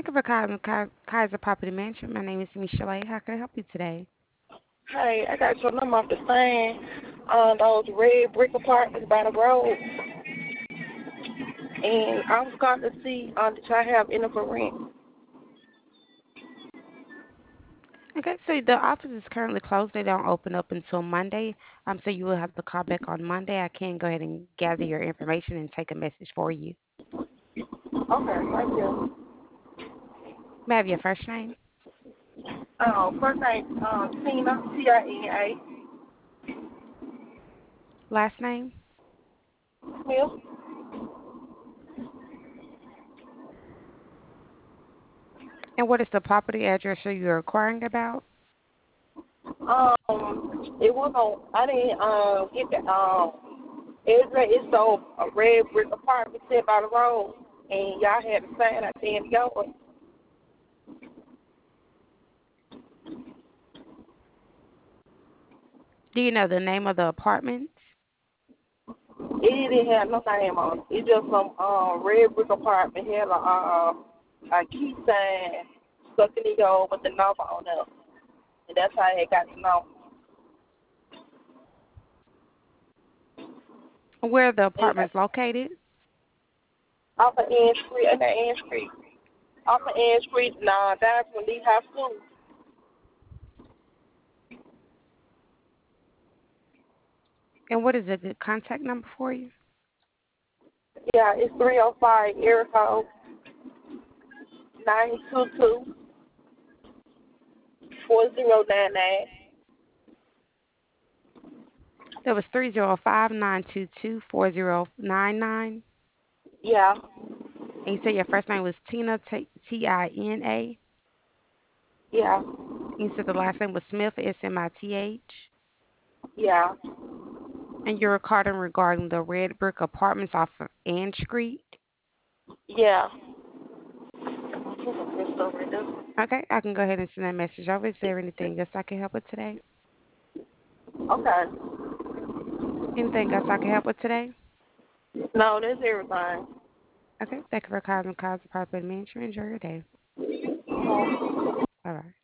Thank you for calling Kaiser Property Management. My name is Michelle. How can I help you today? Hey, I got your number off the thing on those red brick apartments by the road, and I was calling to see did y'all have any for rent? Okay, so the office is currently closed. They don't open up until Monday. So you will have to call back on Monday. I can go ahead and gather your information and take a message for you. Okay, thank you. May I have your first name? First name Tina Tina Last name? Smith. And what is the property address that you're inquiring about? It was on. I didn't get the address. It's so a red brick apartment set by the road, and y'all had the sign out there in the yard. Do you know the name of the apartment? It didn't have no name on it. It just some red brick apartment had a key sign stuck in the yard with the number on it. And that's how I got the number. Where the And apartment's located? off of Ann Street, and Ann Street. Off of Ann Street, nah, down from Lee High School. And what is a good contact number for you? Yeah, it's 305 area code 922 4099. That was 305-922-4099. Yeah, And you said your first name was Tina, Tina. yeah, You said the last name was Smith, Smith. yeah, And you're calling regarding the red brick apartments off of Ann Street. yeah. It's over there. Okay, I can go ahead and send that message over. Is there anything else I can help with today? Okay. Anything else I can help with today? No, that's everything. Okay, thank you for calling Cause Property Management. Enjoy your day. Bye bye.